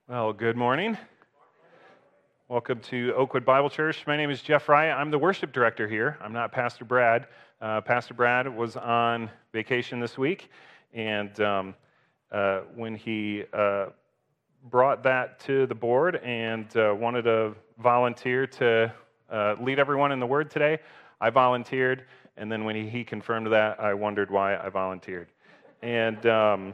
Well, good morning. Welcome to Oakwood Bible Church. My name is Jeff Rye. I'm the worship director here. I'm not Pastor Brad. Pastor Brad was on vacation this week, and when he brought that to the board and wanted to volunteer to lead everyone in the Word today, I volunteered, and then when he confirmed that, I wondered why I volunteered. And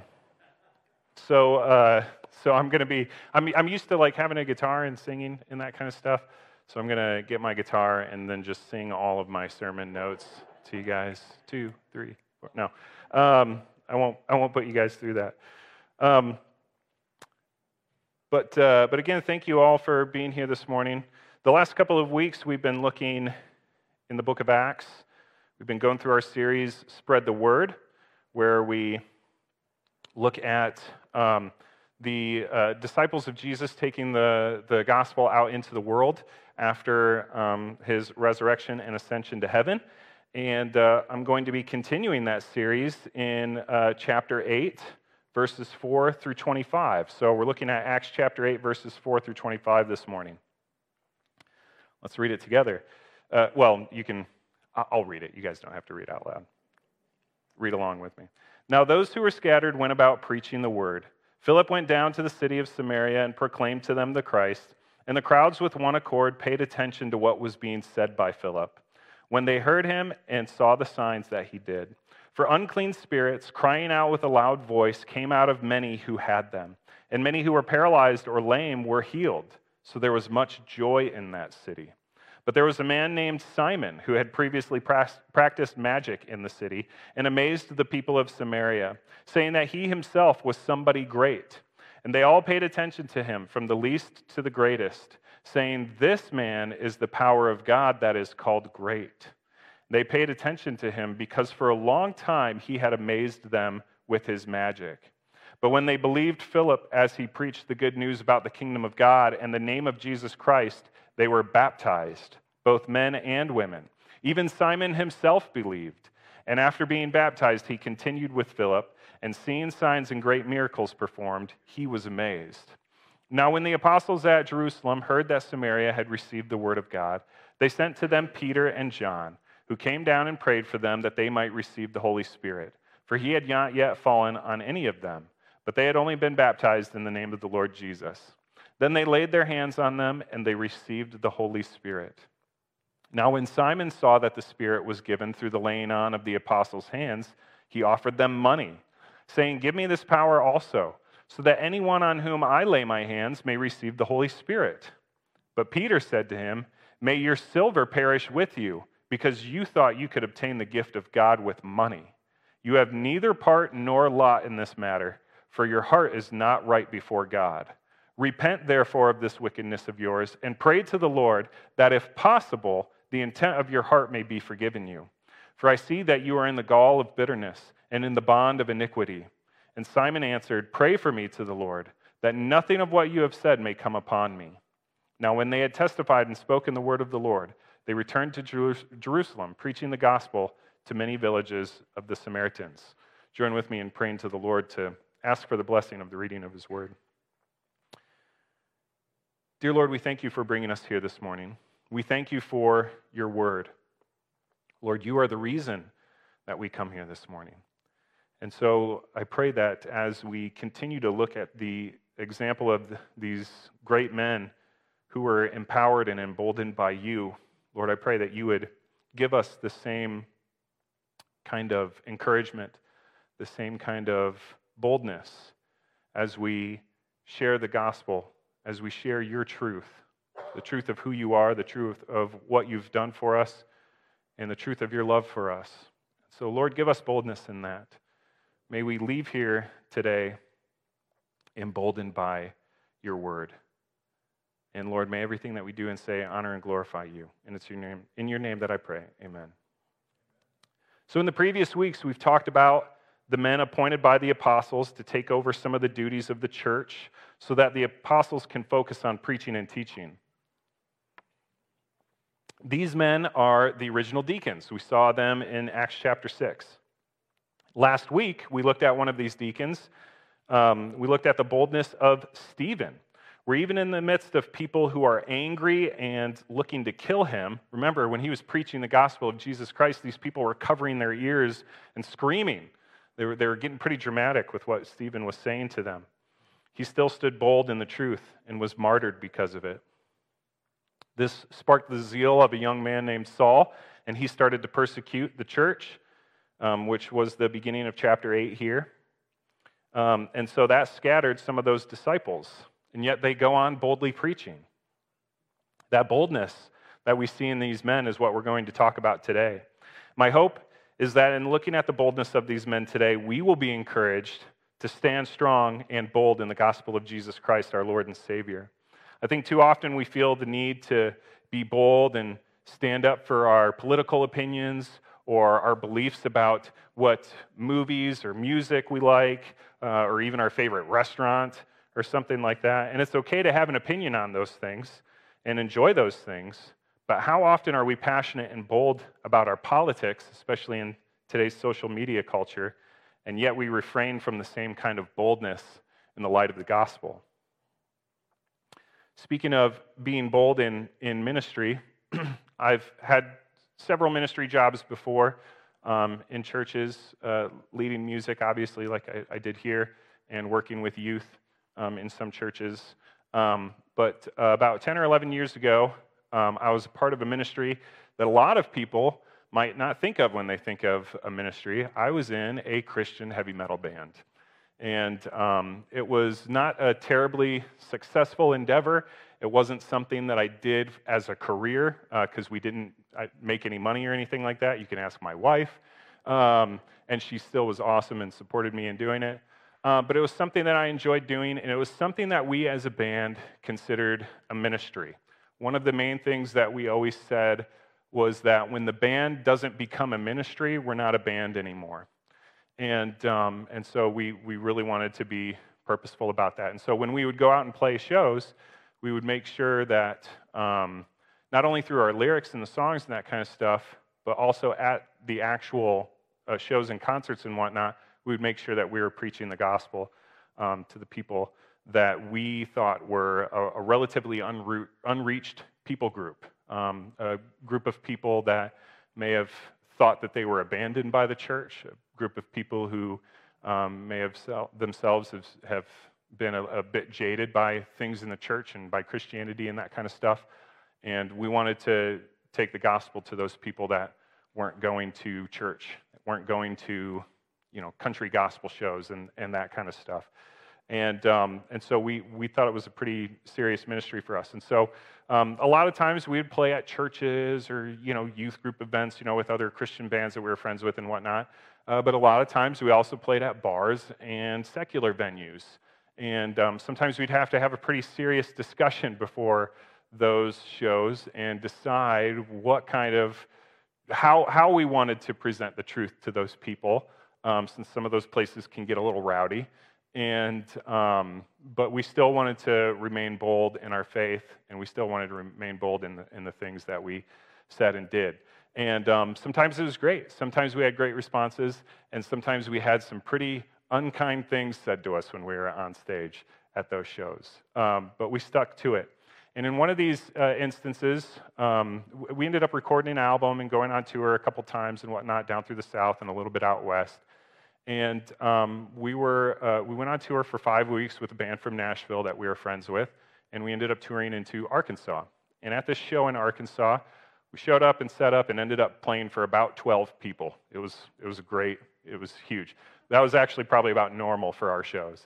so I'm going to be, I'm used to like having a guitar and singing and that kind of stuff. So I'm going to get my guitar and then just sing all of my sermon notes to you guys. 2, 3, 4. No, I won't put you guys through that. But again, thank you all for being here this morning. The last couple of weeks, we've been looking in the book of Acts. We've been going through our series, Spread the Word, where we look at the disciples of Jesus taking the gospel out into the world after his resurrection and ascension to heaven. And I'm going to be continuing that series in chapter 8, verses 4 through 25. So we're looking at Acts chapter 8, verses 4 through 25 this morning. Let's read it together. Well, I'll read it. You guys don't have to read out loud. Read along with me. Now those who were scattered went about preaching the word. Philip went down to the city of Samaria and proclaimed to them the Christ, and the crowds with one accord paid attention to what was being said by Philip, when they heard him and saw the signs that he did. For unclean spirits, crying out with a loud voice, came out of many who had them, and many who were paralyzed or lame were healed. So there was much joy in that city. But there was a man named Simon who had previously practiced magic in the city and amazed the people of Samaria, saying that he himself was somebody great. And they all paid attention to him, from the least to the greatest, saying, "This man is the power of God that is called great." They paid attention to him because for a long time he had amazed them with his magic. But when they believed Philip as he preached the good news about the kingdom of God and the name of Jesus Christ, they were baptized, both men and women. Even Simon himself believed. And after being baptized, he continued with Philip, and seeing signs and great miracles performed, he was amazed. Now when the apostles at Jerusalem heard that Samaria had received the word of God, they sent to them Peter and John, who came down and prayed for them that they might receive the Holy Spirit. For he had not yet fallen on any of them, but they had only been baptized in the name of the Lord Jesus. Then they laid their hands on them, and they received the Holy Spirit. Now when Simon saw that the Spirit was given through the laying on of the apostles' hands, he offered them money, saying, "Give me this power also, so that anyone on whom I lay my hands may receive the Holy Spirit." But Peter said to him, "May your silver perish with you, because you thought you could obtain the gift of God with money. You have neither part nor lot in this matter, for your heart is not right before God. Repent, therefore, of this wickedness of yours, and pray to the Lord that, if possible, the intent of your heart may be forgiven you. For I see that you are in the gall of bitterness and in the bond of iniquity." And Simon answered, "Pray for me to the Lord, that nothing of what you have said may come upon me." Now when they had testified and spoken the word of the Lord, they returned to Jerusalem, preaching the gospel to many villages of the Samaritans. Join with me in praying to the Lord to ask for the blessing of the reading of his word. Dear Lord, we thank you for bringing us here this morning. We thank you for your word. Lord, you are the reason that we come here this morning. And so I pray that as we continue to look at the example of these great men who were empowered and emboldened by you, Lord, I pray that you would give us the same kind of encouragement, the same kind of boldness as we share the gospel, as we share your truth, the truth of who you are, the truth of what you've done for us, and the truth of your love for us. So, Lord, give us boldness in that. May we leave here today emboldened by your word. And Lord, may everything that we do and say honor and glorify you. And it's in your name that I pray. Amen. So in the previous weeks, we've talked about the men appointed by the apostles to take over some of the duties of the church so that the apostles can focus on preaching and teaching. These men are the original deacons. We saw them in Acts chapter 6. Last week, we looked at one of these deacons. We looked at the boldness of Stephen, where even in the midst of people who are angry and looking to kill him, remember when he was preaching the gospel of Jesus Christ, these people were covering their ears and screaming. They were getting pretty dramatic with what Stephen was saying to them. He still stood bold in the truth and was martyred because of it. This sparked the zeal of a young man named Saul, and he started to persecute the church, which was the beginning of chapter 8 here. And so that scattered some of those disciples, and yet they go on boldly preaching. That boldness that we see in these men is what we're going to talk about today. My hope is that in looking at the boldness of these men today, we will be encouraged to stand strong and bold in the gospel of Jesus Christ, our Lord and Savior. I think too often we feel the need to be bold and stand up for our political opinions or our beliefs about what movies or music we like, or even our favorite restaurant or something like that. And it's okay to have an opinion on those things and enjoy those things, but how often are we passionate and bold about our politics, especially in today's social media culture, and yet we refrain from the same kind of boldness in the light of the gospel? Speaking of being bold in ministry, I've had several ministry jobs before in churches, leading music, obviously, like I did here, and working with youth in some churches. But about 10 or 11 years ago, I was a part of a ministry that a lot of people might not think of when they think of a ministry. I was in a Christian heavy metal band. And it was not a terribly successful endeavor. It wasn't something that I did as a career because we didn't make any money or anything like that. You can ask my wife. And she still was awesome and supported me in doing it. But it was something that I enjoyed doing, and it was something that we as a band considered a ministry. One of the main things that we always said was that when the band doesn't become a ministry, we're not a band anymore. And so we really wanted to be purposeful about that. And so when we would go out and play shows, we would make sure that not only through our lyrics and the songs and that kind of stuff, but also at the actual shows and concerts and whatnot, we would make sure that we were preaching the gospel to the people that we thought were a relatively unreached people group, a group of people that may have thought that they were abandoned by the church, a group of people who may have themselves have been a bit jaded by things in the church and by Christianity and that kind of stuff. And we wanted to take the gospel to those people that weren't going to church, weren't going to country gospel shows and that kind of stuff. And so we thought it was a pretty serious ministry for us. And so a lot of times we would play at churches or youth group events with other Christian bands that we were friends with and whatnot. But a lot of times we also played at bars and secular venues. And sometimes we'd have to have a pretty serious discussion before those shows and decide what kind of how we wanted to present the truth to those people, since some of those places can get a little rowdy. And but we still wanted to remain bold in our faith, and we still wanted to remain bold in the things that we said and did. And sometimes it was great. Sometimes we had great responses, and sometimes we had some pretty unkind things said to us when we were on stage at those shows. But we stuck to it. And in one of these instances, we ended up recording an album and going on tour a couple times and whatnot down through the South and a little bit out west. And we went on tour for 5 weeks with a band from Nashville that we were friends with, and we ended up touring into Arkansas. And at this show in Arkansas, we showed up and set up and ended up playing for about 12 people. It was great. It was huge. That was actually probably about normal for our shows.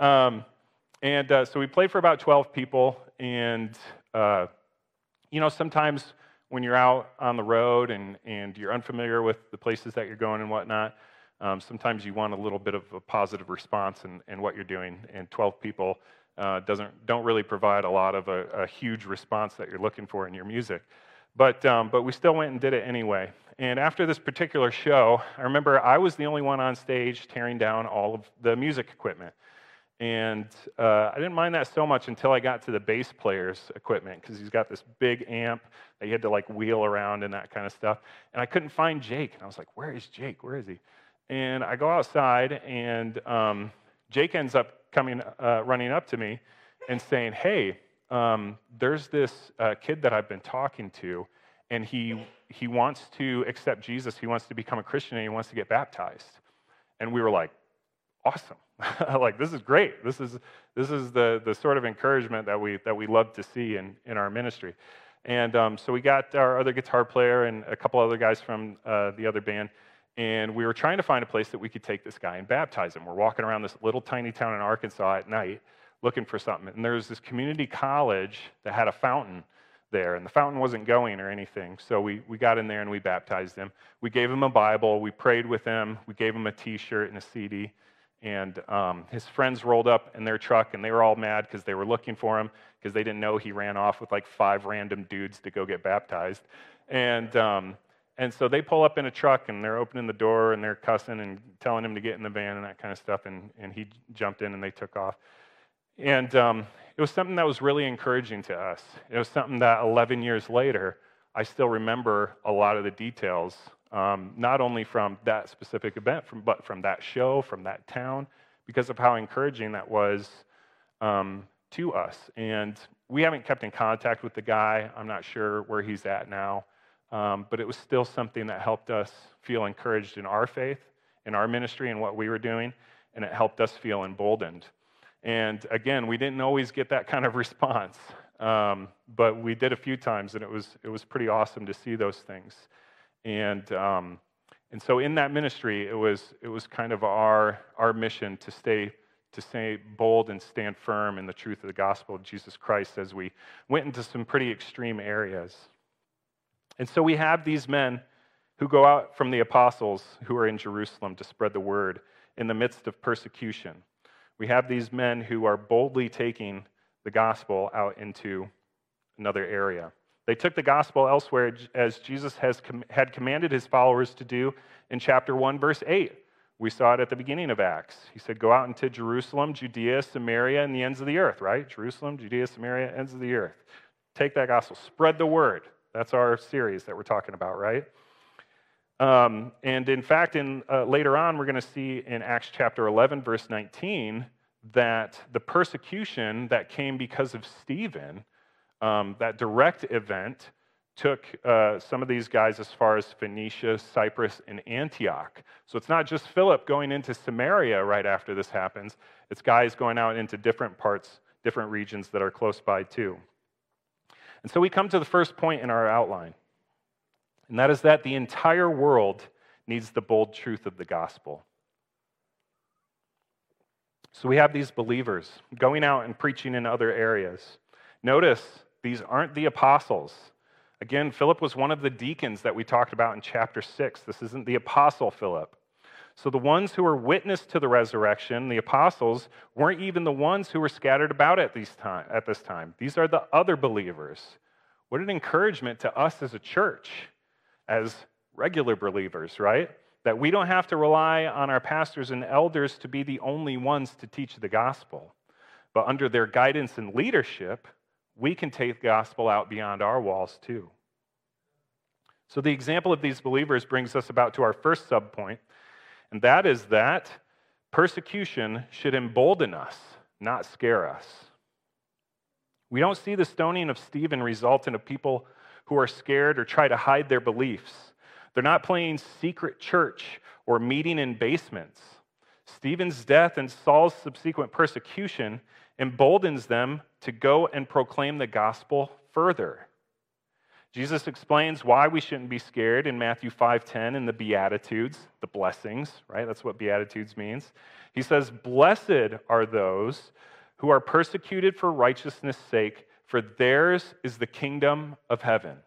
So we played for about 12 people, and sometimes when you're out on the road and you're unfamiliar with the places that you're going and whatnot, sometimes you want a little bit of a positive response in what you're doing, and 12 people don't really provide a lot of a huge response that you're looking for in your music. But we still went and did it anyway. And after this particular show, I remember I was the only one on stage tearing down all of the music equipment. And I didn't mind that so much until I got to the bass player's equipment, because he's got this big amp that you had to wheel around and that kind of stuff. And I couldn't find Jake. And I was like, where is Jake? Where is he? And I go outside, and Jake ends up running up to me, and saying, hey, there's this kid that I've been talking to, and he wants to accept Jesus, he wants to become a Christian, and he wants to get baptized. And we were like, awesome. Like, this is great. This is the sort of encouragement that we love to see in our ministry. And so we got our other guitar player and a couple other guys from the other band, and we were trying to find a place that we could take this guy and baptize him. We're walking around this little tiny town in Arkansas at night looking for something. And there was this community college that had a fountain there, and the fountain wasn't going or anything. So we got in there and we baptized him. We gave him a Bible. We prayed with him. We gave him a T-shirt and a CD. And his friends rolled up in their truck, and they were all mad because they were looking for him because they didn't know he ran off with like 5 random dudes to go get baptized. And so they pull up in a truck, and they're opening the door, and they're cussing and telling him to get in the van and that kind of stuff. And he jumped in, and they took off. And it was something that was really encouraging to us. It was something that 11 years later, I still remember a lot of the details, not only from that specific event, but from that show, from that town, because of how encouraging that was to us. And we haven't kept in contact with the guy. I'm not sure where he's at now. But it was still something that helped us feel encouraged in our faith, in our ministry, and what we were doing, and it helped us feel emboldened. And again, we didn't always get that kind of response, but we did a few times, and it was pretty awesome to see those things. And so in that ministry, it was kind of our mission to stay bold and stand firm in the truth of the gospel of Jesus Christ as we went into some pretty extreme areas. And so we have these men who go out from the apostles who are in Jerusalem to spread the word in the midst of persecution. We have these men who are boldly taking the gospel out into another area. They took the gospel elsewhere as Jesus had commanded his followers to do in chapter 1, verse 8. We saw it at the beginning of Acts. He said, go out into Jerusalem, Judea, Samaria, and the ends of the earth, right? Jerusalem, Judea, Samaria, ends of the earth. Take that gospel, spread the word. That's our series that we're talking about, right? And in fact, later on, we're going to see in Acts chapter 11, verse 19, that the persecution that came because of Stephen, that direct event, took some of these guys as far as Phoenicia, Cyprus, and Antioch. So it's not just Philip going into Samaria right after this happens. It's guys going out into different parts, different regions that are close by too. And so we come to the first point in our outline, and that is that the entire world needs the bold truth of the gospel. So we have these believers going out and preaching in other areas. Notice, these aren't the apostles. Again, Philip was one of the deacons that we talked about in chapter 6. This isn't the apostle Philip. So the ones who were witness to the resurrection, the apostles, weren't even the ones who were scattered about at this time. These are the other believers. What an encouragement to us as a church, as regular believers, right? That we don't have to rely on our pastors and elders to be the only ones to teach the gospel. But under their guidance and leadership, we can take the gospel out beyond our walls too. So the example of these believers brings us about to our first subpoint, and that is that persecution should embolden us, not scare us. We don't see the stoning of Stephen result in a people who are scared or try to hide their beliefs. They're not playing secret church or meeting in basements. Stephen's death and Saul's subsequent persecution emboldens them to go and proclaim the gospel further. Jesus explains why we shouldn't be scared in Matthew 5:10 in the Beatitudes, the blessings, right? That's what Beatitudes means. He says, blessed are those who are persecuted for righteousness' sake, for theirs is the kingdom of heaven.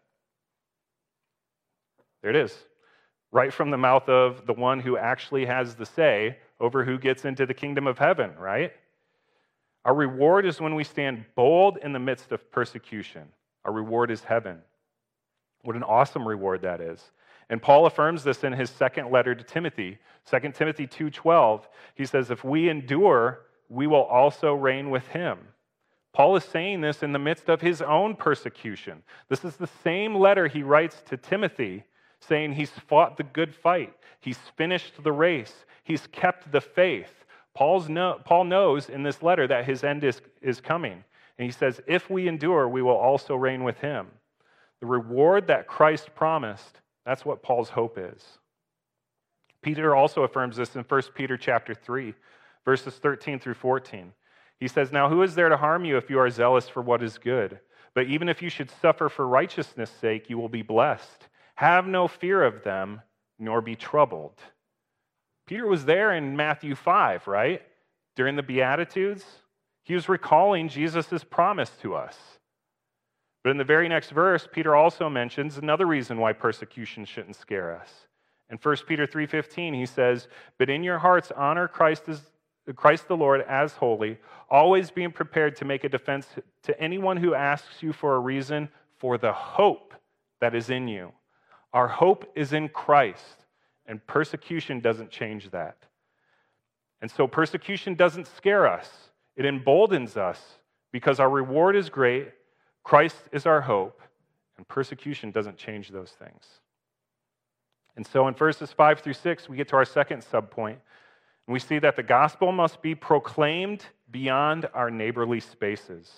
There it is, right from the mouth of the one who actually has the say over who gets into the kingdom of heaven, right? Our reward is when we stand bold in the midst of persecution. Our reward is heaven. What an awesome reward that is. And Paul affirms this in his second letter to Timothy, 2 Timothy 2:12. He says, if we endure, we will also reign with him. Paul is saying this in the midst of his own persecution. This is the same letter he writes to Timothy, saying he's fought the good fight. He's finished the race. He's kept the faith. Paul knows in this letter that his end is coming. And he says, if we endure, we will also reign with him. The reward that Christ promised, that's what Paul's hope is. Peter also affirms this in 1 Peter chapter 3, verses 13 through 14. He says, now who is there to harm you if you are zealous for what is good? But even if you should suffer for righteousness' sake, you will be blessed. Have no fear of them, nor be troubled. Peter was there in Matthew 5, right? During the Beatitudes. He was recalling Jesus' promise to us. But in the very next verse, Peter also mentions another reason why persecution shouldn't scare us. In 1 Peter 3:15, he says, but in your hearts honor Christ the Lord as holy, always being prepared to make a defense to anyone who asks you for a reason for the hope that is in you. Our hope is in Christ, and persecution doesn't change that. And so persecution doesn't scare us. It emboldens us because our reward is great, Christ is our hope, and persecution doesn't change those things. And so in verses 5 through 6, we get to our second subpoint. And we see that the gospel must be proclaimed beyond our neighborly spaces.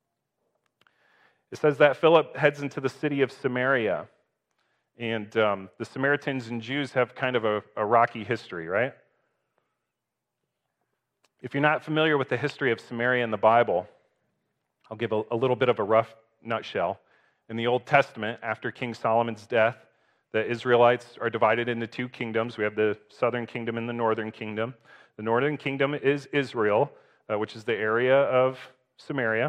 It says that Philip heads into the city of Samaria. And the Samaritans and Jews have kind of a rocky history, right? If you're not familiar with the history of Samaria in the Bible, I'll give a little bit of a rough nutshell. In the Old Testament, after King Solomon's death, the Israelites are divided into two kingdoms. We have the southern kingdom and the northern kingdom. The northern kingdom is Israel, which is the area of Samaria.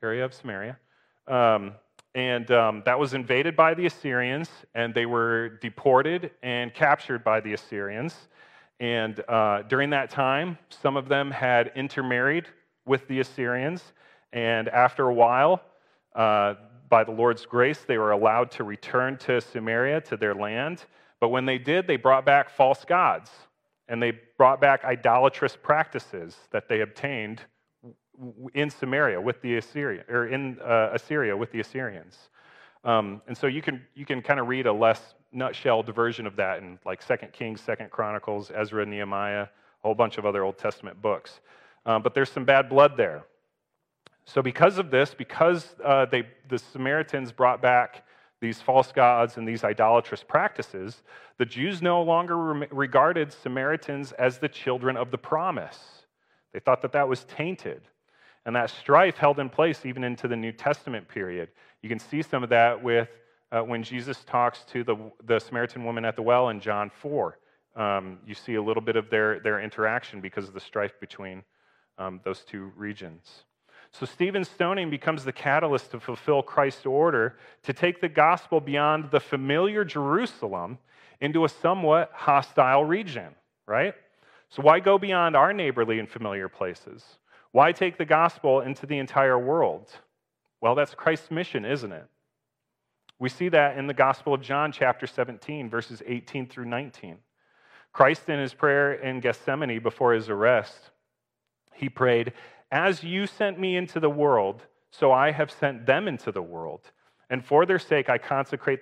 That was invaded by the Assyrians, and they were deported and captured by the Assyrians. And during that time, some of them had intermarried with the Assyrians, and after a while, by the Lord's grace, they were allowed to return to Samaria, to their land. But when they did, they brought back false gods, and they brought back idolatrous practices that they obtained in Samaria with the Assyria with the Assyrians. And so you can kind of read a less nutshelled version of that in like 2 Kings, 2 Chronicles, Ezra, Nehemiah, a whole bunch of other Old Testament books. But there's some bad blood there. So because of this, because the Samaritans brought back these false gods and these idolatrous practices, the Jews no longer regarded Samaritans as the children of the promise. They thought that that was tainted. And that strife held in place even into the New Testament period. You can see some of that with when Jesus talks to the Samaritan woman at the well in John 4. You see a little bit of their interaction because of the strife between those two regions. So Stephen's stoning becomes the catalyst to fulfill Christ's order to take the gospel beyond the familiar Jerusalem into a somewhat hostile region, right? So why go beyond our neighborly and familiar places? Why take the gospel into the entire world? Well, that's Christ's mission, isn't it? We see that in the Gospel of John, chapter 17, verses 18 through 19. Christ, in his prayer in Gethsemane before his arrest, he prayed, as you sent me into the world, so I have sent them into the world. And for their sake I consecrate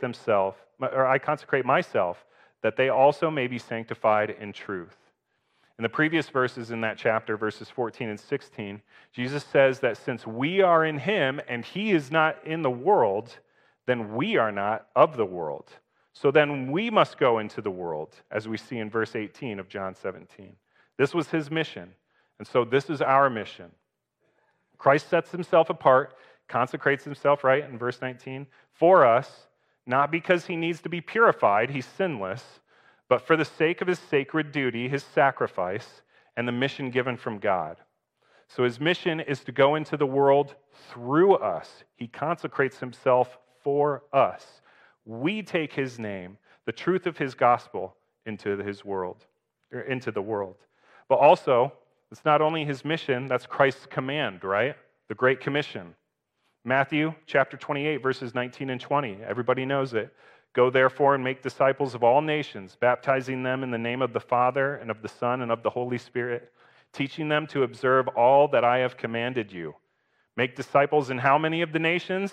myself, that they also may be sanctified in truth. In the previous verses in that chapter, verses 14 and 16, Jesus says that since we are in him and he is not in the world, then we are not of the world. So then we must go into the world, as we see in verse 18 of John 17. This was his mission, and so this is our mission. Christ sets himself apart, consecrates himself, right, in verse 19, for us, not because he needs to be purified, he's sinless, but for the sake of his sacred duty, his sacrifice, and the mission given from God. So his mission is to go into the world through us. He consecrates himself for us. We take his name, the truth of his gospel, into the world. But also, it's not only his mission, that's Christ's command, right? The Great Commission. Matthew chapter 28, verses 19 and 20. Everybody knows it. Go therefore and make disciples of all nations, baptizing them in the name of the Father and of the Son and of the Holy Spirit, teaching them to observe all that I have commanded you. Make disciples in how many of the nations?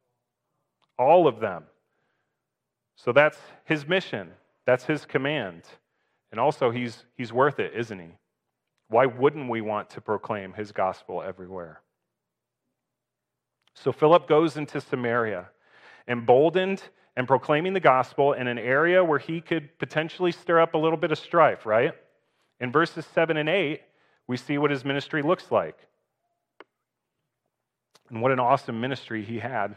All of them. So that's his mission. That's his command. And also he's worth it, isn't he? Why wouldn't we want to proclaim his gospel everywhere? So Philip goes into Samaria, emboldened and proclaiming the gospel in an area where he could potentially stir up a little bit of strife, right? In verses 7 and 8, we see what his ministry looks like. And what an awesome ministry he had.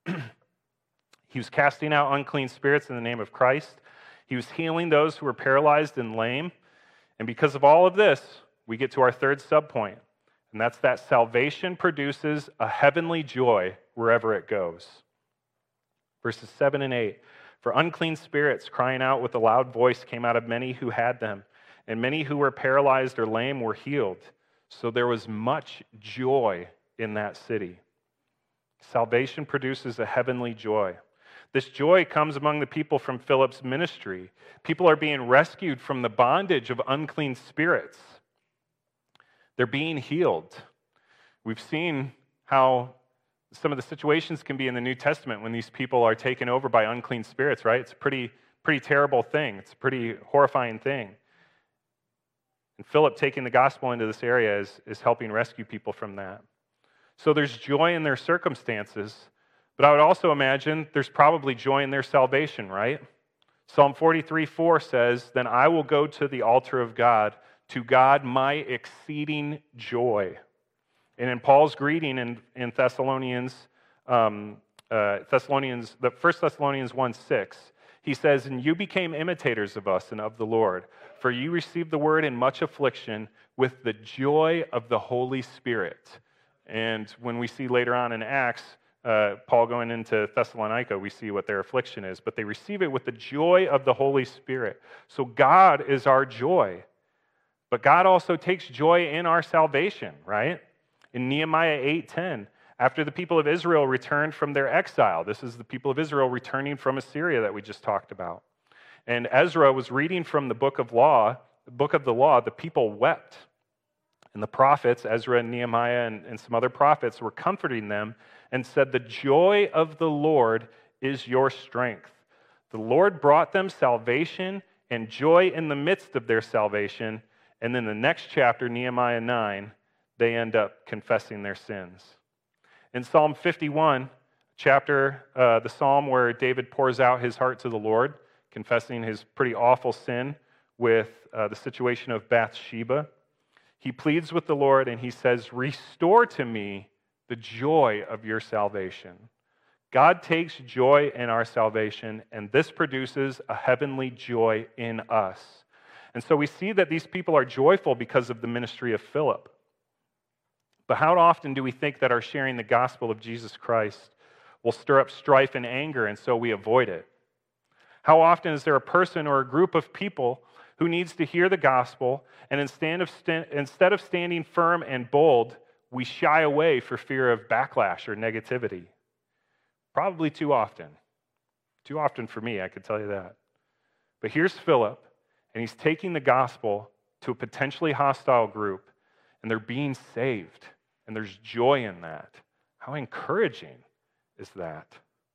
He was casting out unclean spirits in the name of Christ. He was healing those who were paralyzed and lame. And because of all of this, we get to our third subpoint, and that's that salvation produces a heavenly joy wherever it goes. Verses 7 and 8, for unclean spirits crying out with a loud voice came out of many who had them, and many who were paralyzed or lame were healed. So there was much joy in that city. Salvation produces a heavenly joy. This joy comes among the people from Philip's ministry. People are being rescued from the bondage of unclean spirits. They're being healed. We've seen how some of the situations can be in the New Testament when these people are taken over by unclean spirits, right? It's a pretty terrible thing. It's a pretty horrifying thing. And Philip taking the gospel into this area is helping rescue people from that. So there's joy in their circumstances, but I would also imagine there's probably joy in their salvation, right? Psalm 43:4 says, then I will go to the altar of God, to God my exceeding joy. And in Paul's greeting in Thessalonians, the 1 Thessalonians 1:6, he says, and you became imitators of us and of the Lord, for you received the word in much affliction with the joy of the Holy Spirit. And when we see later on in Acts, Paul going into Thessalonica, we see what their affliction is, but they receive it with the joy of the Holy Spirit. So God is our joy, but God also takes joy in our salvation, right? In Nehemiah 8:10, after the people of Israel returned from their exile, this is the people of Israel returning from Assyria that we just talked about. And Ezra was reading from the book of the law, the people wept. And the prophets, Ezra and Nehemiah and some other prophets, were comforting them and said, the joy of the Lord is your strength. The Lord brought them salvation and joy in the midst of their salvation. And then the next chapter, Nehemiah 9, they end up confessing their sins. In Psalm 51, the psalm where David pours out his heart to the Lord, confessing his pretty awful sin with the situation of Bathsheba, he pleads with the Lord and he says, restore to me the joy of your salvation. God takes joy in our salvation, and this produces a heavenly joy in us. And so we see that these people are joyful because of the ministry of Philip. But how often do we think that our sharing the gospel of Jesus Christ will stir up strife and anger, and so we avoid it? How often is there a person or a group of people who needs to hear the gospel, and instead of standing firm and bold, we shy away for fear of backlash or negativity? Probably too often. Too often for me, I could tell you that. But here's Philip, and he's taking the gospel to a potentially hostile group, and they're being saved, and there's joy in that. How encouraging is that?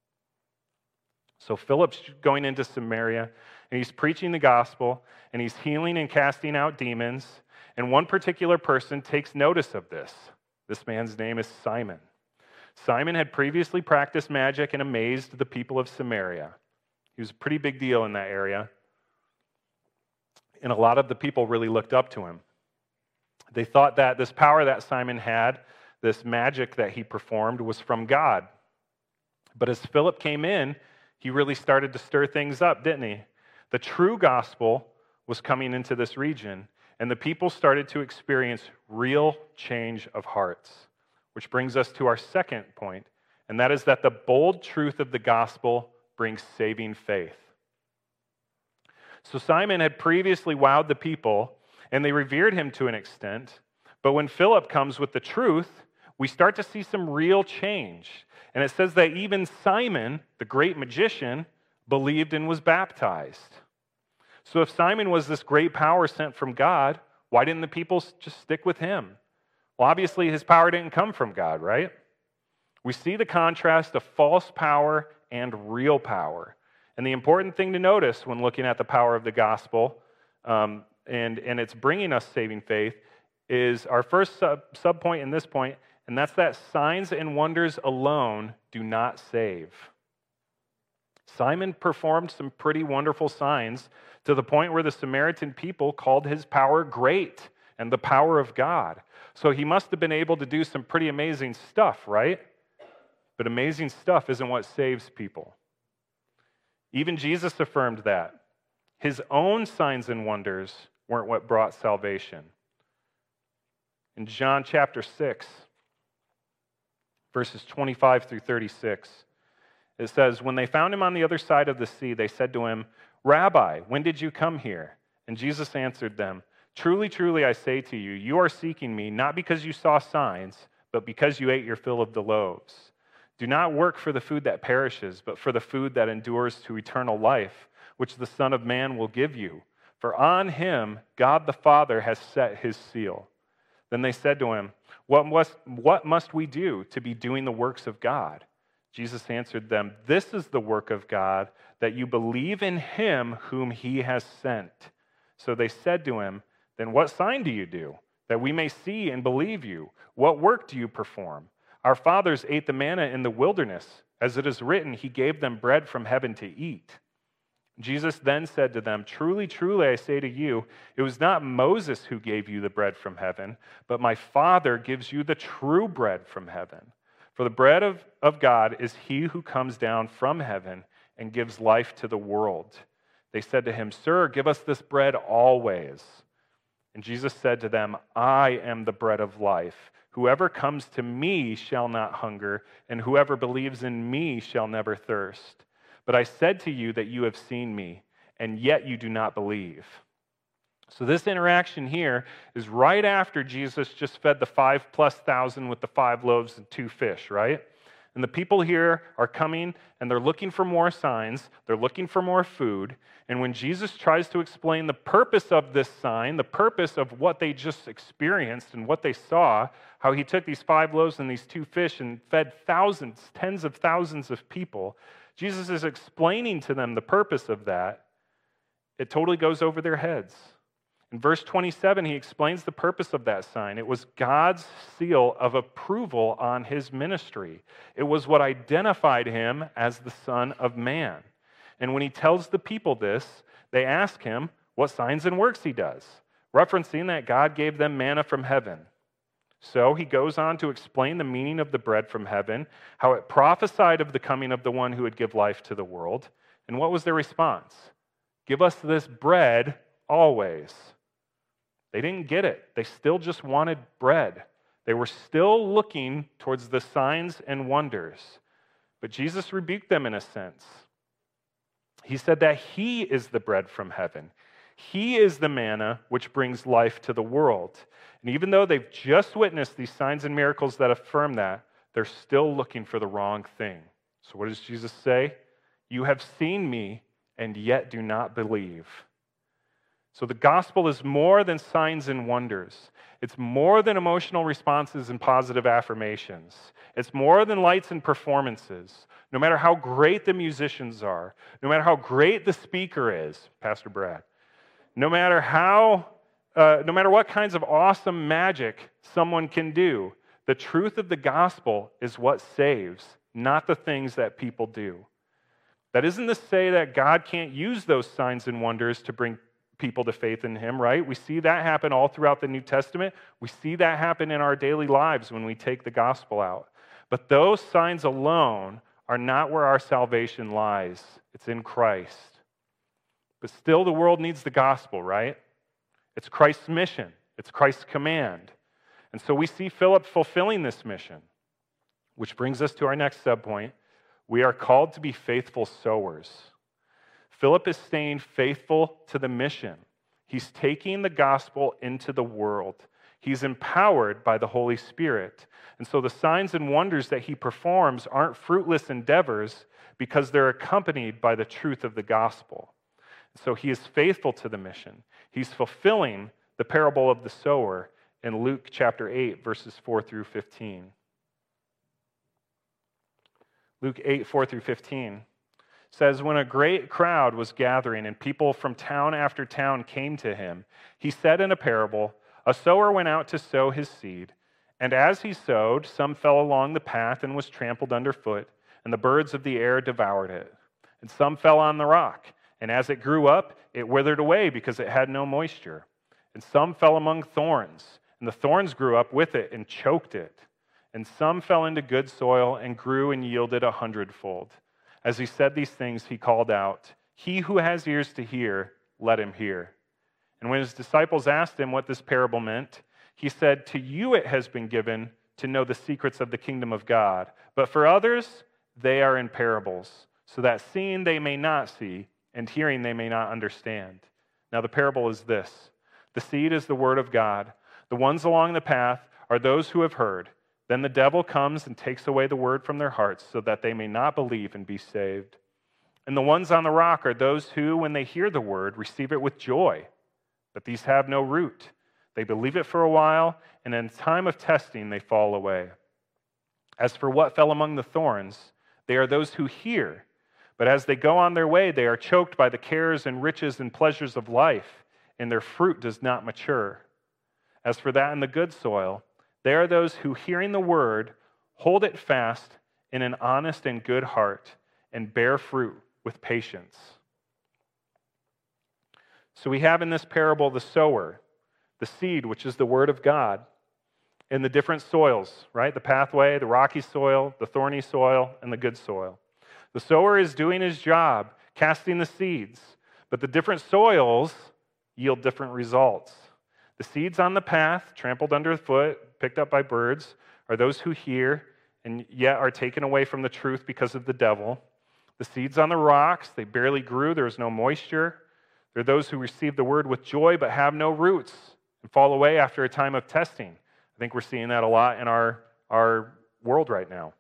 So Philip's going into Samaria, and he's preaching the gospel, and he's healing and casting out demons, and one particular person takes notice of this. This man's name is Simon. Simon had previously practiced magic and amazed the people of Samaria. He was a pretty big deal in that area, and a lot of the people really looked up to him. They thought that this power that Simon had, this magic that he performed, was from God. But as Philip came in, he really started to stir things up, didn't he? The true gospel was coming into this region, and the people started to experience real change of hearts, which brings us to our second point, and that is that the bold truth of the gospel brings saving faith. So Simon had previously wowed the people, and they revered him to an extent, but when Philip comes with the truth, we start to see some real change. And it says that even Simon, the great magician, believed and was baptized. So if Simon was this great power sent from God, why didn't the people just stick with him? Well, obviously his power didn't come from God, right? We see the contrast of false power and real power. And the important thing to notice when looking at the power of the gospel, and it's bringing us saving faith, is our first sub point in this point, and that's that signs and wonders alone do not save. Simon performed some pretty wonderful signs to the point where the Samaritan people called his power great and the power of God. So he must have been able to do some pretty amazing stuff, right? But amazing stuff isn't what saves people. Even Jesus affirmed that. His own signs and wonders weren't what brought salvation. In John chapter 6, verses 25 through 36, it says, "When they found him on the other side of the sea, they said to him, 'Rabbi, when did you come here?' And Jesus answered them, 'Truly, truly, I say to you, you are seeking me, not because you saw signs, but because you ate your fill of the loaves. Do not work for the food that perishes, but for the food that endures to eternal life, which the Son of Man will give you. For on him God the Father has set his seal.' Then they said to him, 'What must we do to be doing the works of God?' Jesus answered them, 'This is the work of God, that you believe in him whom he has sent.' So they said to him, 'Then what sign do you do, that we may see and believe you? What work do you perform? Our fathers ate the manna in the wilderness. As it is written, he gave them bread from heaven to eat.' Jesus then said to them, 'Truly, truly, I say to you, it was not Moses who gave you the bread from heaven, but my Father gives you the true bread from heaven. For the bread of God is he who comes down from heaven and gives life to the world.' They said to him, 'Sir, give us this bread always.' And Jesus said to them, 'I am the bread of life. Whoever comes to me shall not hunger, and whoever believes in me shall never thirst. But I said to you that you have seen me, and yet you do not believe.'" So this interaction here is right after Jesus just fed the 5,000+ with the 5 loaves and 2 fish, right? And the people here are coming and they're looking for more signs, they're looking for more food. And when Jesus tries to explain the purpose of this sign, the purpose of what they just experienced and what they saw, how he took these 5 loaves and these 2 fish and fed thousands, tens of thousands of people, Jesus is explaining to them the purpose of that. It totally goes over their heads. In verse 27, he explains the purpose of that sign. It was God's seal of approval on his ministry. It was what identified him as the Son of Man. And when he tells the people this, they ask him what signs and works he does, referencing that God gave them manna from heaven. So he goes on to explain the meaning of the bread from heaven, how it prophesied of the coming of the one who would give life to the world. And what was their response? "Give us this bread always." They didn't get it. They still just wanted bread. They were still looking towards the signs and wonders. But Jesus rebuked them in a sense. He said that he is the bread from heaven. He is the manna which brings life to the world. And even though they've just witnessed these signs and miracles that affirm that, they're still looking for the wrong thing. So what does Jesus say? "You have seen me and yet do not believe." So the gospel is more than signs and wonders. It's more than emotional responses and positive affirmations. It's more than lights and performances. No matter how great the musicians are, no matter how great the speaker is, Pastor Brad, no matter what kinds of awesome magic someone can do, the truth of the gospel is what saves, not the things that people do. That isn't to say that God can't use those signs and wonders to bring people to faith in him, right? We see that happen all throughout the New Testament. We see that happen in our daily lives when we take the gospel out. But those signs alone are not where our salvation lies. It's in Christ. But still, the world needs the gospel, right? It's Christ's mission. It's Christ's command. And so we see Philip fulfilling this mission, which brings us to our next subpoint. We are called to be faithful sowers. Philip is staying faithful to the mission. He's taking the gospel into the world. He's empowered by the Holy Spirit. And so the signs and wonders that he performs aren't fruitless endeavors because they're accompanied by the truth of the gospel. So he is faithful to the mission. He's fulfilling the parable of the sower in Luke chapter 8, verses 4 through 15. Luke 8, 4 through 15 says, "When a great crowd was gathering and people from town after town came to him, he said in a parable, A sower went out to sow his seed, and as he sowed, some fell along the path and was trampled underfoot, and the birds of the air devoured it. And some fell on the rock, and as it grew up, it withered away because it had no moisture. And some fell among thorns, and the thorns grew up with it and choked it. And some fell into good soil and grew and yielded 100-fold. As he said these things, he called out, "He who has ears to hear, let him hear." And when his disciples asked him what this parable meant, he said, "To you it has been given to know the secrets of the kingdom of God. But for others, they are in parables, so that seeing they may not see, and hearing they may not understand." Now the parable is this. The seed is the word of God. The ones along the path are those who have heard. Then the devil comes and takes away the word from their hearts, so that they may not believe and be saved. And the ones on the rock are those who, when they hear the word, receive it with joy. But these have no root. They believe it for a while, and in time of testing they fall away. As for what fell among the thorns, they are those who hear. But as they go on their way, they are choked by the cares and riches and pleasures of life, and their fruit does not mature. As for that in the good soil, they are those who, hearing the word, hold it fast in an honest and good heart, and bear fruit with patience. So we have in this parable the sower, the seed, which is the word of God, in the different soils, right? The pathway, the rocky soil, the thorny soil, and the good soil. The sower is doing his job, casting the seeds, but the different soils yield different results. The seeds on the path, trampled underfoot, picked up by birds, are those who hear and yet are taken away from the truth because of the devil. The seeds on the rocks, they barely grew, there was no moisture. They're those who receive the word with joy but have no roots and fall away after a time of testing. I think we're seeing that a lot in our world right now.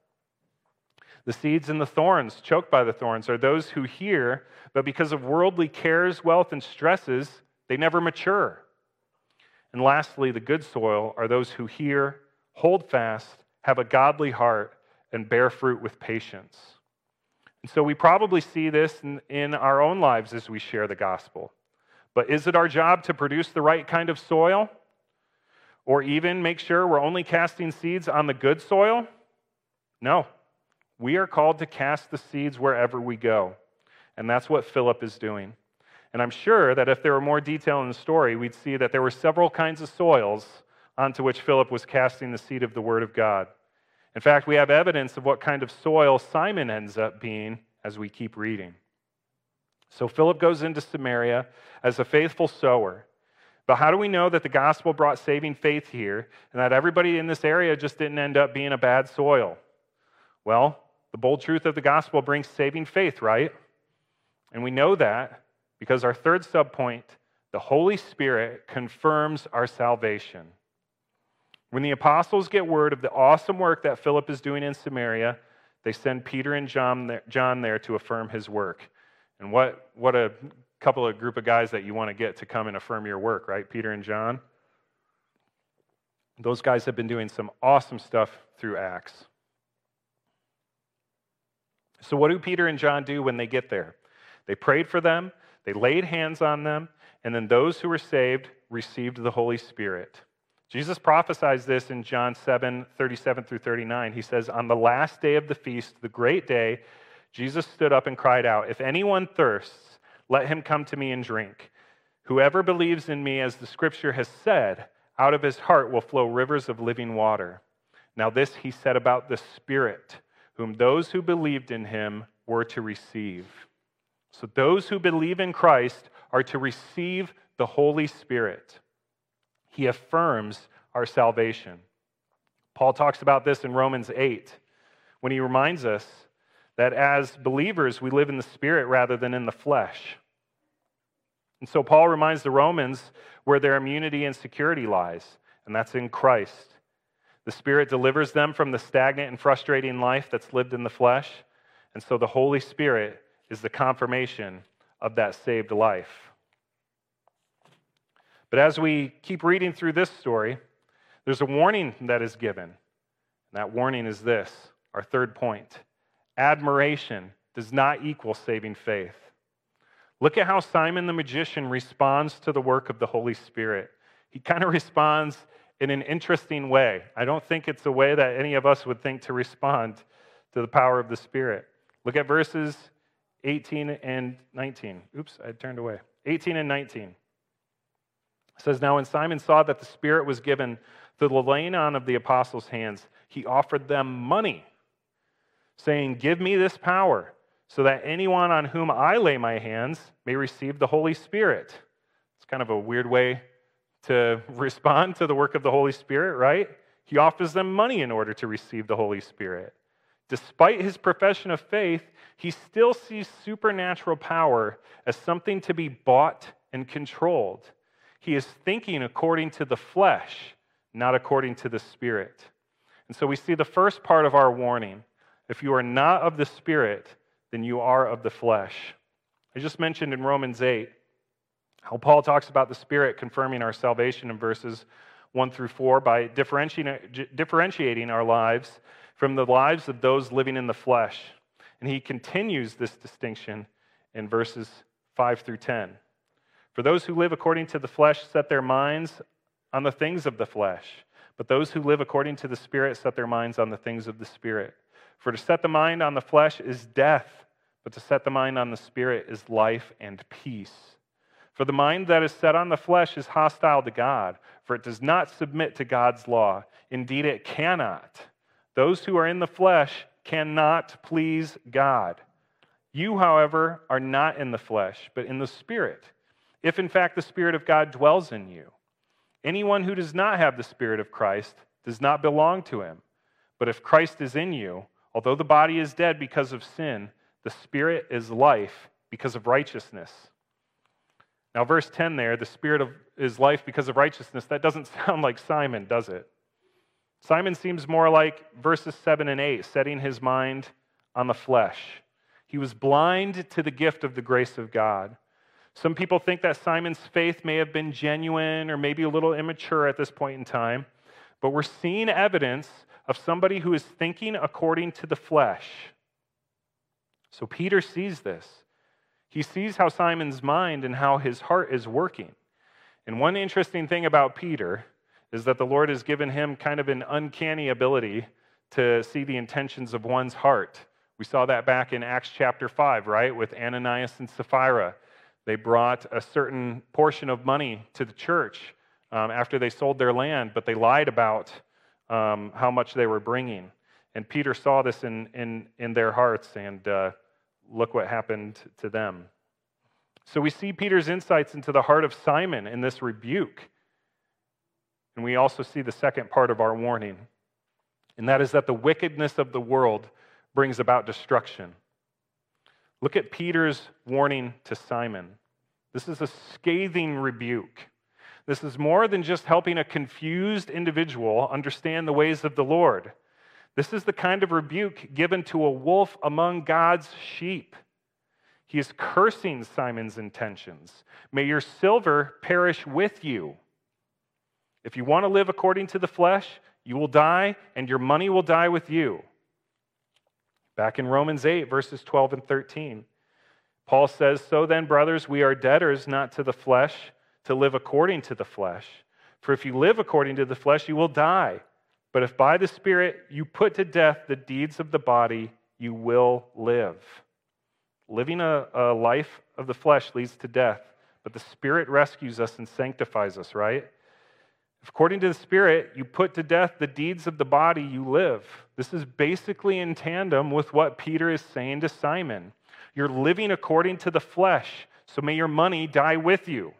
The seeds in the thorns, choked by the thorns, are those who hear, but because of worldly cares, wealth, and stresses, they never mature. And lastly, the good soil are those who hear, hold fast, have a godly heart, and bear fruit with patience. And so we probably see this in our own lives as we share the gospel. But is it our job to produce the right kind of soil? Or even make sure we're only casting seeds on the good soil? No. We are called to cast the seeds wherever we go. And that's what Philip is doing. And I'm sure that if there were more detail in the story, we'd see that there were several kinds of soils onto which Philip was casting the seed of the word of God. In fact, we have evidence of what kind of soil Simon ends up being as we keep reading. So Philip goes into Samaria as a faithful sower. But how do we know that the gospel brought saving faith here and that everybody in this area just didn't end up being a bad soil? Well, the bold truth of the gospel brings saving faith, right? And we know that because our third subpoint, the Holy Spirit confirms our salvation. When the apostles get word of the awesome work that Philip is doing in Samaria, they send Peter and John there to affirm his work. And what a group of guys that you want to get to come and affirm your work, right? Peter and John. Those guys have been doing some awesome stuff through Acts. So what do Peter and John do when they get there? They prayed for them, they laid hands on them, and then those who were saved received the Holy Spirit. Jesus prophesies this in John 7:37 through 39. He says, "On the last day of the feast, the great day, Jesus stood up and cried out, 'If anyone thirsts, let him come to me and drink. Whoever believes in me, as the scripture has said, out of his heart will flow rivers of living water.' Now this he said about the Spirit, whom those who believed in him were to receive." So those who believe in Christ are to receive the Holy Spirit. He affirms our salvation. Paul talks about this in Romans 8 when he reminds us that as believers we live in the Spirit rather than in the flesh. And so Paul reminds the Romans where their immunity and security lies, and that's in Christ. The Spirit delivers them from the stagnant and frustrating life that's lived in the flesh, and so the Holy Spirit is the confirmation of that saved life. But as we keep reading through this story, there's a warning that is given. And that warning is this, our third point. Admiration does not equal saving faith. Look at how Simon the magician responds to the work of the Holy Spirit. he kind of responds in an interesting way. I don't think it's a way that any of us would think to respond to the power of the Spirit. Look at verses 18 and 19. Oops, I turned away. 18 and 19. It says, "Now when Simon saw that the Spirit was given through the laying on of the apostles' hands, he offered them money, saying, 'Give me this power, so that anyone on whom I lay my hands may receive the Holy Spirit.'" It's kind of a weird way to respond to the work of the Holy Spirit, right? He offers them money in order to receive the Holy Spirit. Despite his profession of faith, he still sees supernatural power as something to be bought and controlled. He is thinking according to the flesh, not according to the Spirit. And so we see the first part of our warning. If you are not of the Spirit, then you are of the flesh. I just mentioned in Romans 8 how Paul talks about the Spirit confirming our salvation in verses 1 through 4 by differentiating our lives from the lives of those living in the flesh. And he continues this distinction in verses 5 through 10. "For those who live according to the flesh set their minds on the things of the flesh, but those who live according to the Spirit set their minds on the things of the Spirit. For to set the mind on the flesh is death, but to set the mind on the Spirit is life and peace. For the mind that is set on the flesh is hostile to God, for it does not submit to God's law. Indeed, it cannot. Those who are in the flesh cannot please God. You, however, are not in the flesh, but in the Spirit, if in fact the Spirit of God dwells in you. Anyone who does not have the Spirit of Christ does not belong to him. But if Christ is in you, although the body is dead because of sin, the Spirit is life because of righteousness." Now, verse 10 there, the Spirit is life because of righteousness, that doesn't sound like Simon, does it? Simon seems more like verses 7 and 8, setting his mind on the flesh. He was blind to the gift of the grace of God. Some people think that Simon's faith may have been genuine or maybe a little immature at this point in time, but we're seeing evidence of somebody who is thinking according to the flesh. So Peter sees this. He sees how Simon's mind and how his heart is working. And one interesting thing about Peter is that the Lord has given him kind of an uncanny ability to see the intentions of one's heart. We saw that back in Acts chapter 5, right, with Ananias and Sapphira. They brought a certain portion of money to the church after they sold their land, but they lied about how much they were bringing. And Peter saw this in their hearts, and look what happened to them. So we see Peter's insights into the heart of Simon in this rebuke. And we also see the second part of our warning, and that is that the wickedness of the world brings about destruction. Look at Peter's warning to Simon. This is a scathing rebuke. This is more than just helping a confused individual understand the ways of the Lord. This is the kind of rebuke given to a wolf among God's sheep. He is cursing Simon's intentions. "May your silver perish with you. If you want to live according to the flesh, you will die, and your money will die with you." Back in Romans 8, verses 12 and 13, Paul says, "So then, brothers, we are debtors not to the flesh, to live according to the flesh. For if you live according to the flesh, you will die. But if by the Spirit you put to death the deeds of the body, you will live." Living a life of the flesh leads to death, but the Spirit rescues us and sanctifies us, right? If according to the Spirit you put to death the deeds of the body, you live. This is basically in tandem with what Peter is saying to Simon. You're living according to the flesh, so may your money die with you.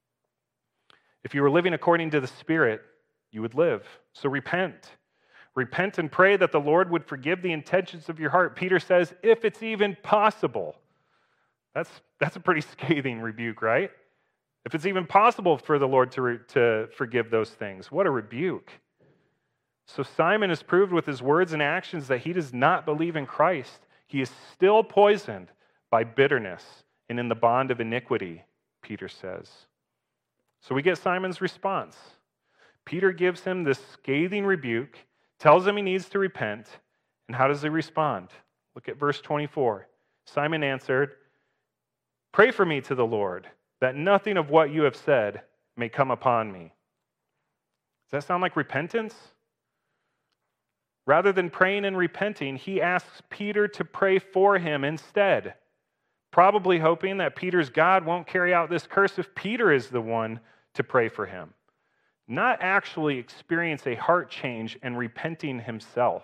If you were living according to the Spirit, you would live. So repent. Repent and pray that the Lord would forgive the intentions of your heart. Peter says, if it's even possible. That's a pretty scathing rebuke, right? If it's even possible for the Lord to forgive those things, what a rebuke. So Simon has proved with his words and actions that he does not believe in Christ. He is still poisoned by bitterness and in the bond of iniquity, Peter says. So we get Simon's response. Peter gives him this scathing rebuke, tells him he needs to repent, and how does he respond? Look at verse 24. Simon answered, "Pray for me to the Lord, that nothing of what you have said may come upon me." Does that sound like repentance? Rather than praying and repenting, he asks Peter to pray for him instead, probably hoping that Peter's God won't carry out this curse if Peter is the one to pray for him, not actually experience a heart change and repenting himself.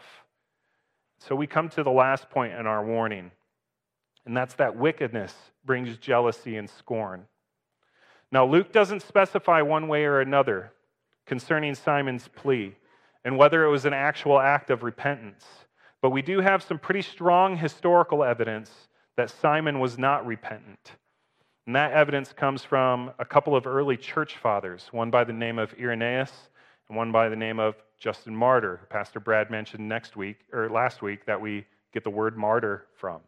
So we come to the last point in our warning, and that's that wickedness brings jealousy and scorn. Now, Luke doesn't specify one way or another concerning Simon's plea and whether it was an actual act of repentance, but we do have some pretty strong historical evidence that Simon was not repentant. And that evidence comes from a couple of early church fathers, one by the name of Irenaeus and one by the name of Justin Martyr, who Pastor Brad mentioned last week that we get the word martyr from.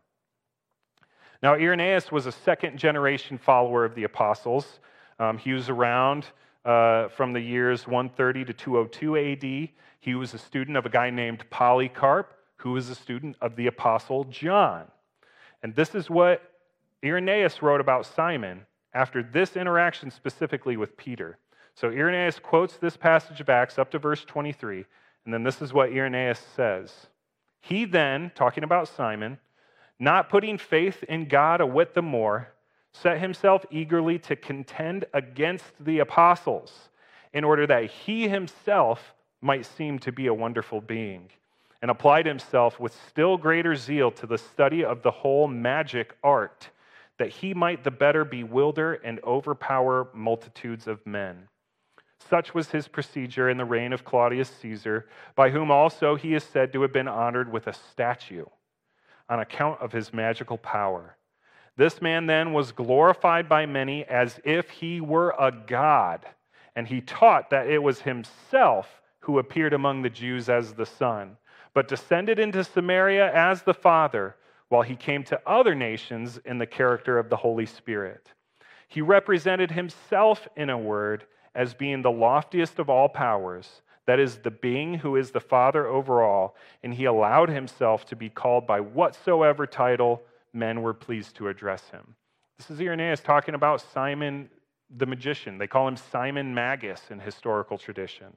Now, Irenaeus was a second-generation follower of the apostles. He was around from the years 130 to 202 AD. He was a student of a guy named Polycarp, who was a student of the apostle John. And this is what Irenaeus wrote about Simon after this interaction specifically with Peter. So Irenaeus quotes this passage of Acts up to verse 23, and then this is what Irenaeus says. He then, talking about Simon, not putting faith in God a whit the more, set himself eagerly to contend against the apostles, in order that he himself might seem to be a wonderful being, and applied himself with still greater zeal to the study of the whole magic art, that he might the better bewilder and overpower multitudes of men. Such was his procedure in the reign of Claudius Caesar, by whom also he is said to have been honored with a statue, on account of his magical power. This man then was glorified by many as if he were a god, and he taught that it was himself who appeared among the Jews as the Son, but descended into Samaria as the Father, while he came to other nations in the character of the Holy Spirit. He represented himself, in a word, as being the loftiest of all powers, that is, the being who is the Father over all, and he allowed himself to be called by whatsoever title men were pleased to address him. This is Irenaeus talking about Simon the magician. They call him Simon Magus in historical tradition.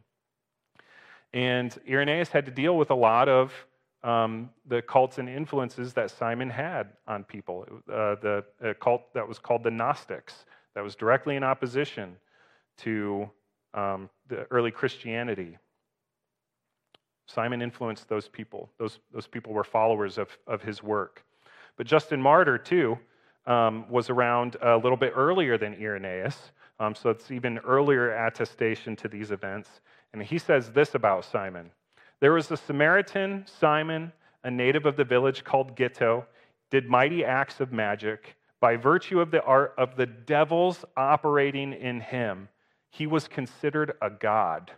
And Irenaeus had to deal with a lot of the cults and influences that Simon had on people. The cult that was called the Gnostics, that was directly in opposition to the early Christianity. Simon influenced those people. Those people were followers of his work. But Justin Martyr, too, was around a little bit earlier than Irenaeus, so it's even earlier attestation to these events. And he says this about Simon. There was a Samaritan, Simon, a native of the village called Gitto, did mighty acts of magic. By virtue of the art of the devils operating in him, he was considered a god.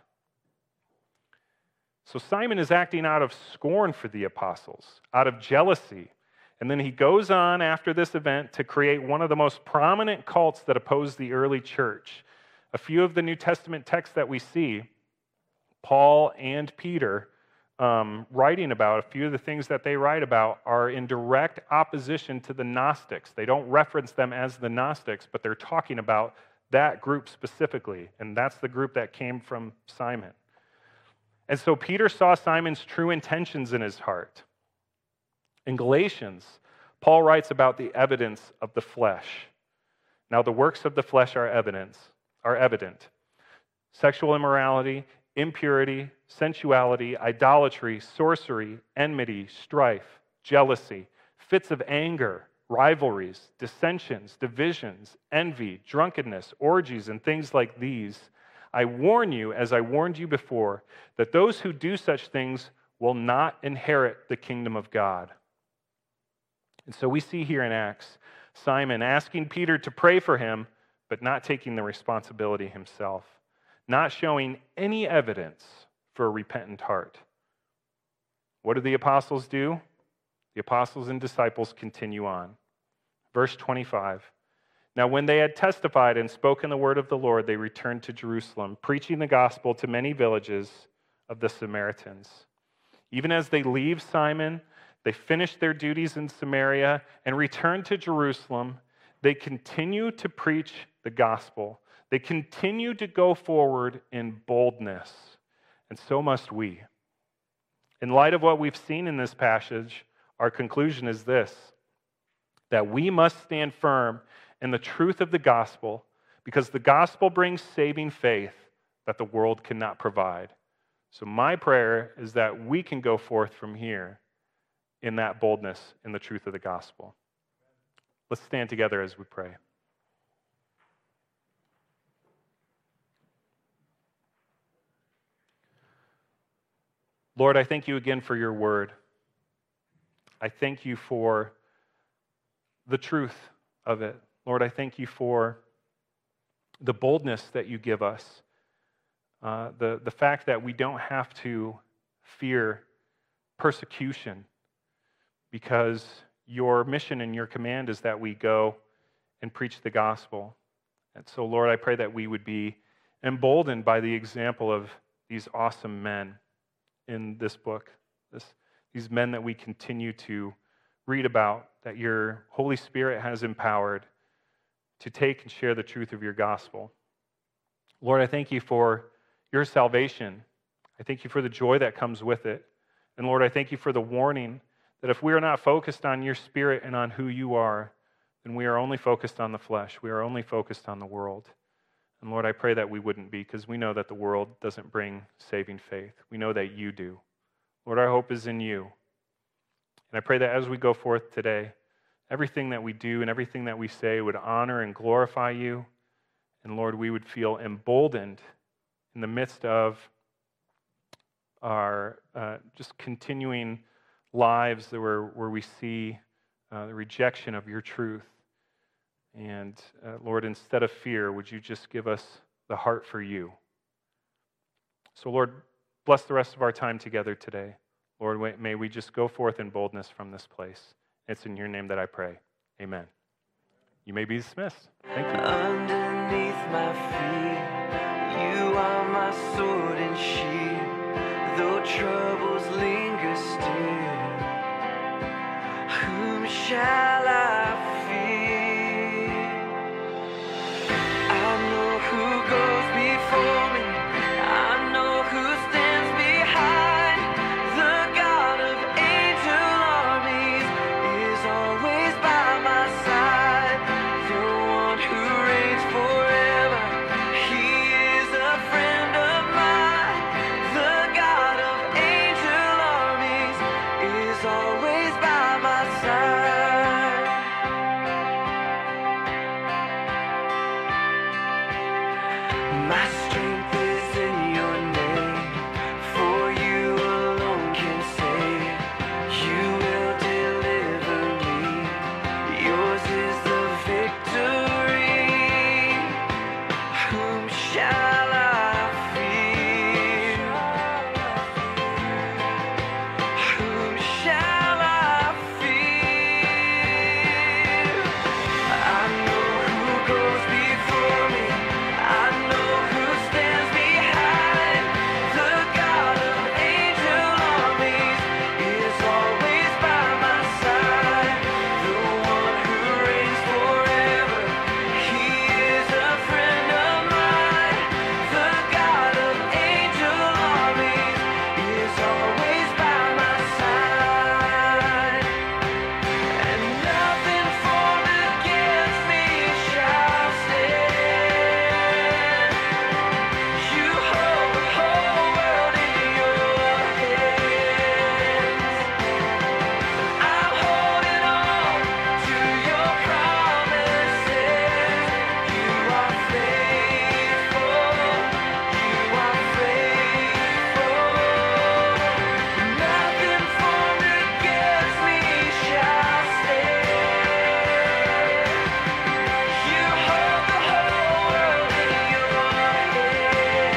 So Simon is acting out of scorn for the apostles, out of jealousy. And then he goes on after this event to create one of the most prominent cults that oppose the early church. A few of the New Testament texts that we see, Paul and Peter writing about, a few of the things that they write about are in direct opposition to the Gnostics. They don't reference them as the Gnostics, but they're talking about that group specifically, and that's the group that came from Simon. And so Peter saw Simon's true intentions in his heart. In Galatians, Paul writes about the evidence of the flesh. Now, the works of the flesh are evident. Sexual immorality, impurity, sensuality, idolatry, sorcery, enmity, strife, jealousy, fits of anger, rivalries, dissensions, divisions, envy, drunkenness, orgies, and things like these. I warn you, as I warned you before, that those who do such things will not inherit the kingdom of God. And so we see here in Acts, Simon asking Peter to pray for him, but not taking the responsibility himself, not showing any evidence for a repentant heart. What do the apostles do? The apostles and disciples continue on. Verse 25. Now, when they had testified and spoken the word of the Lord, they returned to Jerusalem, preaching the gospel to many villages of the Samaritans. Even as they leave Simon, they finish their duties in Samaria and return to Jerusalem. They continue to preach the gospel. They continue to go forward in boldness. and so must we. In light of what we've seen in this passage, our conclusion is this, that we must stand firm in the truth of the gospel because the gospel brings saving faith that the world cannot provide. So my prayer is that we can go forth from here in that boldness in the truth of the gospel. Let's stand together as we pray. Lord, I thank you again for your word. I thank you for the truth of it. Lord, I thank you for the boldness that you give us, the fact that we don't have to fear persecution because your mission and your command is that we go and preach the gospel. And so, Lord, I pray that we would be emboldened by the example of these awesome men in this book, these men that we continue to read about, that your Holy Spirit has empowered to take and share the truth of your gospel. Lord, I thank you for your salvation. I thank you for the joy that comes with it. And Lord, I thank you for the warning that if we are not focused on your Spirit and on who you are, then we are only focused on the flesh. We are only focused on the world. And Lord, I pray that we wouldn't be, because we know that the world doesn't bring saving faith. We know that you do. Lord, our hope is in you. And I pray that as we go forth today, everything that we do and everything that we say would honor and glorify you. And Lord, we would feel emboldened in the midst of our just continuing lives where we see the rejection of your truth. And Lord, instead of fear, would you just give us the heart for you? So Lord, bless the rest of our time together today. Lord, may we just go forth in boldness from this place. It's in your name that I pray. Amen. You may be dismissed. Thank you. Underneath my feet, you are my sword and shield. Though troubles linger still, whom shall I fear? I know who goes before me. I know who stands behind. The God of angel armies is always by my side. The one who reigns forever, he is a friend of mine. The God of angel armies is always